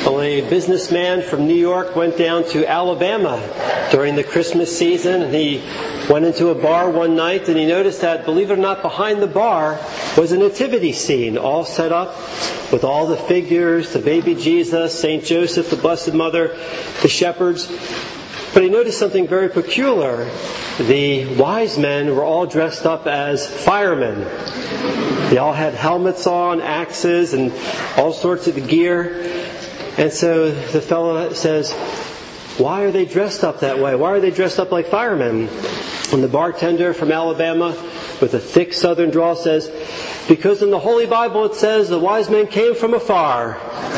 Well, a businessman from New York went down to Alabama during the Christmas season, and he went into a bar one night and he noticed that, believe it or not, behind the bar was a nativity scene all set up with all the figures, the baby Jesus, St. Joseph, the Blessed Mother, the shepherds. But he noticed something very peculiar. The wise men were all dressed up as firemen. They all had helmets on, axes, and all sorts of gear. And so the fellow says, why are they dressed up that way? Why are they dressed up like firemen? And the bartender from Alabama, with a thick southern drawl, says, because in the Holy Bible it says the wise men came from afar.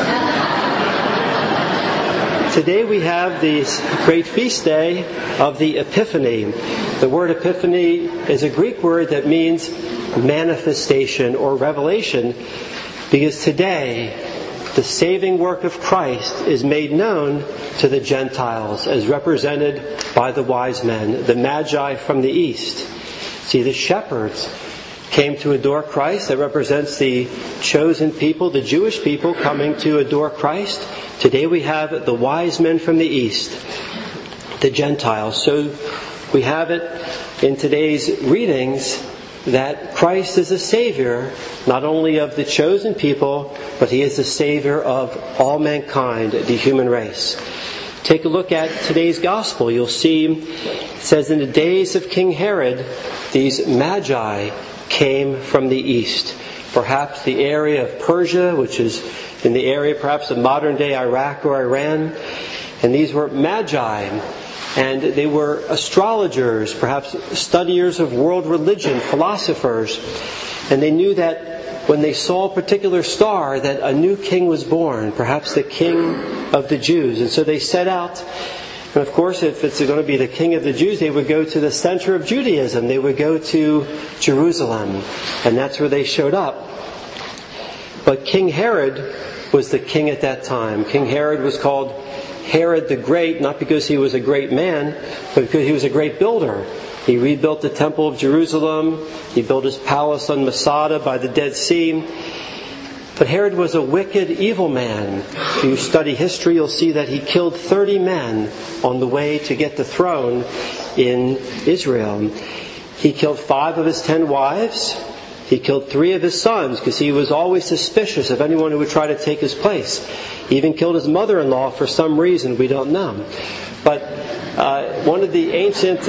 Today we have this great feast day of the Epiphany. The word Epiphany is a Greek word that means manifestation or revelation, because today the saving work of Christ is made known to the Gentiles as represented by the wise men, the Magi from the east. See, the shepherds came to adore Christ. That represents the chosen people, the Jewish people coming to adore Christ. Today we have the wise men from the east, the Gentiles. So we have it in today's readings that Christ is a Savior, not only of the chosen people, but He is the Savior of all mankind, the human race. Take a look at today's Gospel. You'll see it says, in the days of King Herod, these Magi came from the east. Perhaps the area of Persia, which is in the area perhaps of modern-day Iraq or Iran. And these were Magi. And they were astrologers, perhaps studiers of world religion, philosophers. And they knew that when they saw a particular star, that a new king was born, perhaps the king of the Jews. And so they set out. And of course, if it's going to be the king of the Jews, they would go to the center of Judaism. They would go to Jerusalem. And that's where they showed up. But King Herod was the king at that time. King Herod was called Herod the Great, not because he was a great man, but because he was a great builder. He rebuilt the Temple of Jerusalem. He built his palace on Masada by the Dead Sea. But Herod was a wicked, evil man. If you study history, you'll see that he killed 30 men on the way to get the throne in Israel. He killed 5 of his 10 wives. He killed 3 of his sons because he was always suspicious of anyone who would try to take his place. He even killed his mother-in-law for some reason we don't know. But one of the ancient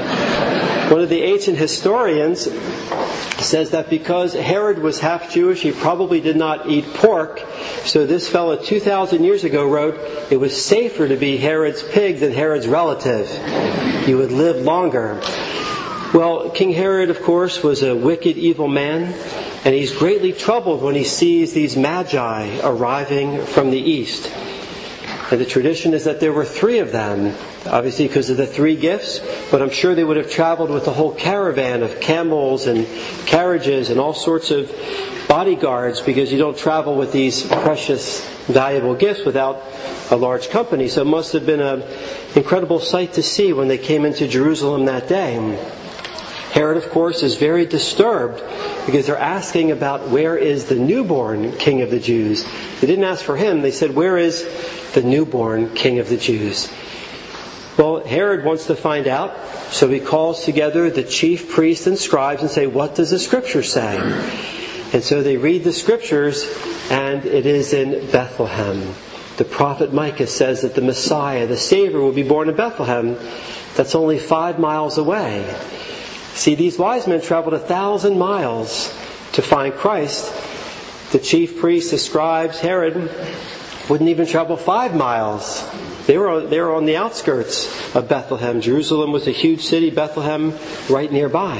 historians says that because Herod was half Jewish, he probably did not eat pork. So this fellow 2,000 years ago wrote, it was safer to be Herod's pig than Herod's relative. You would live longer. Well, King Herod, of course, was a wicked, evil man, and he's greatly troubled when he sees these Magi arriving from the east. And the tradition is that there were 3 of them, obviously because of the 3 gifts, but I'm sure they would have traveled with a whole caravan of camels and carriages and all sorts of bodyguards, because you don't travel with these precious, valuable gifts without a large company. So it must have been an incredible sight to see when they came into Jerusalem that day. Herod, of course, is very disturbed because they're asking about where is the newborn king of the Jews. They didn't ask for him. They said, where is the newborn king of the Jews? Well, Herod wants to find out, so he calls together the chief priests and scribes and say, what does the Scripture say? And so they read the Scriptures, and it is in Bethlehem. The prophet Micah says that the Messiah, the Savior, will be born in Bethlehem. That's only 5 miles away. See, these wise men traveled 1,000 miles to find Christ. The chief priests, the scribes, Herod, wouldn't even travel 5 miles. They were on the outskirts of Bethlehem. Jerusalem was a huge city, Bethlehem right nearby.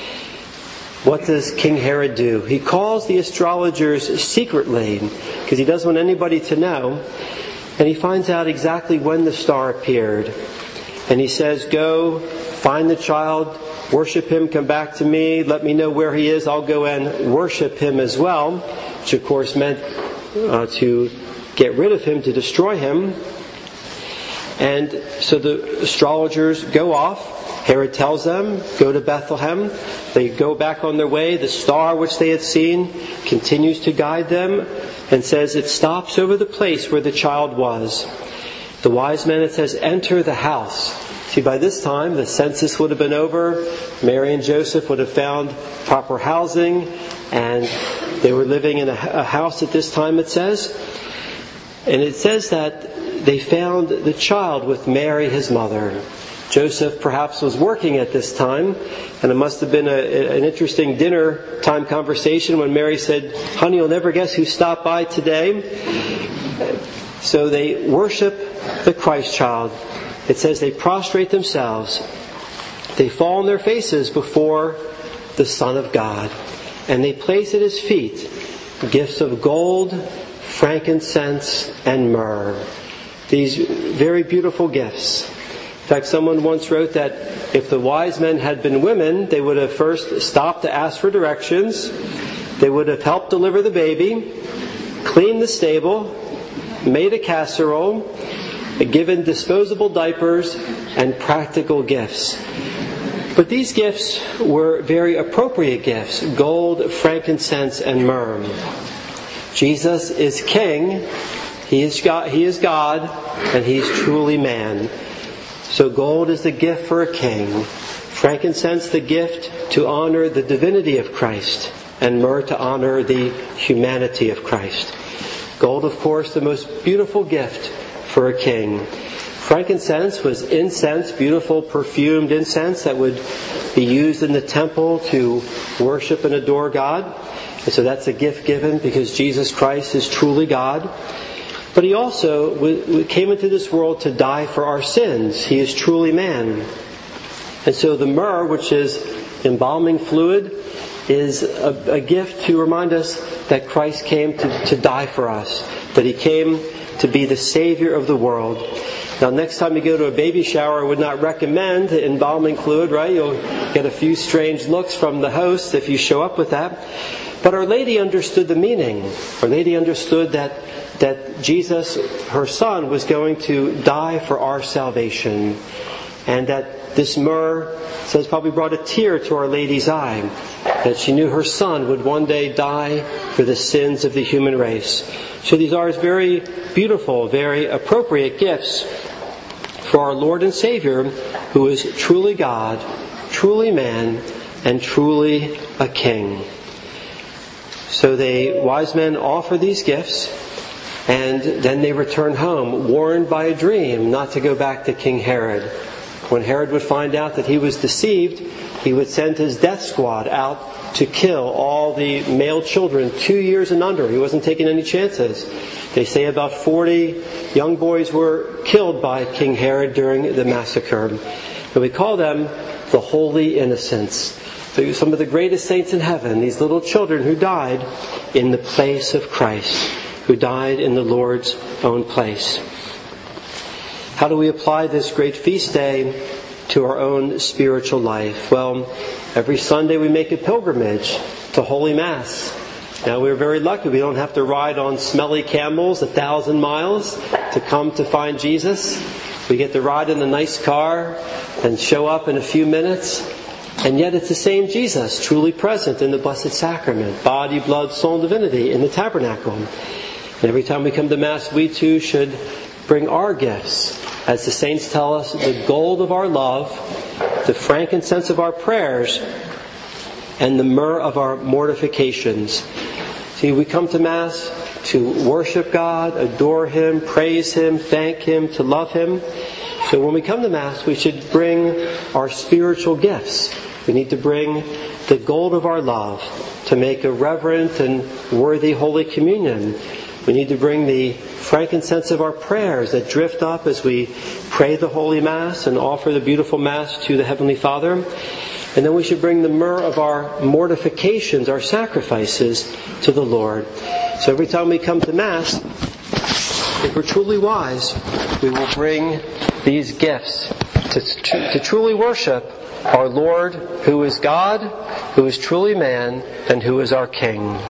What does King Herod do? He calls the astrologers secretly, because he doesn't want anybody to know. And he finds out exactly when the star appeared. And he says, go, find the child, worship him, come back to me, let me know where he is, I'll go and worship him as well. Which of course meant to get rid of him, to destroy him. And so the astrologers go off. Herod tells them, go to Bethlehem. They go back on their way. The star which they had seen continues to guide them and says it stops over the place where the child was. The wise men, it says, enter the house. See, by this time, the census would have been over. Mary and Joseph would have found proper housing, and they were living in a house at this time, it says. And it says that they found the child with Mary, his mother. Joseph perhaps was working at this time, and it must have been an interesting dinner time conversation when Mary said, honey, you'll never guess who stopped by today. So they worship the Christ child. It says they prostrate themselves. They fall on their faces before the Son of God, and they place at His feet gifts of gold, frankincense, and myrrh. These very beautiful gifts. In fact, someone once wrote that if the wise men had been women, they would have first stopped to ask for directions. They would have helped deliver the baby, cleaned the stable, made a casserole, given disposable diapers, and practical gifts. But these gifts were very appropriate gifts: gold, frankincense, and myrrh. Jesus is King. He is God, and He's truly man. So gold is the gift for a king, frankincense the gift to honor the divinity of Christ, and myrrh to honor the humanity of Christ. Gold, of course, the most beautiful gift for a king. Frankincense was incense, beautiful perfumed incense that would be used in the temple to worship and adore God. And so that's a gift given because Jesus Christ is truly God. But He also came into this world to die for our sins. He is truly man. And so the myrrh, which is embalming fluid, is a gift to remind us that Christ came to die for us. That He came to be the Savior of the world. Now, next time you go to a baby shower, I would not recommend embalming fluid, right? You'll get a few strange looks from the host if you show up with that. But Our Lady understood the meaning. Our Lady understood that Jesus, her Son, was going to die for our salvation. And that this myrrh, says, probably brought a tear to Our Lady's eye. That she knew her Son would one day die for the sins of the human race. So these are very beautiful, very appropriate gifts for our Lord and Savior, who is truly God, truly man, and truly a King. So the wise men offer these gifts, and then they return home, warned by a dream not to go back to King Herod. When Herod would find out that he was deceived, he would send his death squad out to kill all the male children 2 years and under. He wasn't taking any chances. They say about 40 young boys were killed by King Herod during the massacre. And we call them the Holy Innocents. Some of the greatest saints in heaven, these little children who died in the place of Christ, who died in the Lord's own place. How do we apply this great feast day to our own spiritual life? Well, every Sunday we make a pilgrimage to Holy Mass. Now, we're very lucky. We don't have to ride on smelly camels 1,000 miles to come to find Jesus. We get to ride in a nice car and show up in a few minutes. And yet it's the same Jesus, truly present in the Blessed Sacrament, body, blood, soul, and divinity in the tabernacle. And every time we come to Mass, we too should bring our gifts. As the saints tell us, the gold of our love, the frankincense of our prayers, and the myrrh of our mortifications. See, we come to Mass to worship God, adore Him, praise Him, thank Him, to love Him. So when we come to Mass, we should bring our spiritual gifts. We need to bring the gold of our love to make a reverent and worthy Holy Communion. We need to bring the frankincense of our prayers that drift up as we pray the Holy Mass and offer the beautiful Mass to the Heavenly Father. And then we should bring the myrrh of our mortifications, our sacrifices, to the Lord. So every time we come to Mass, if we're truly wise, we will bring these gifts to truly worship our Lord, who is God, who is truly man, and who is our King.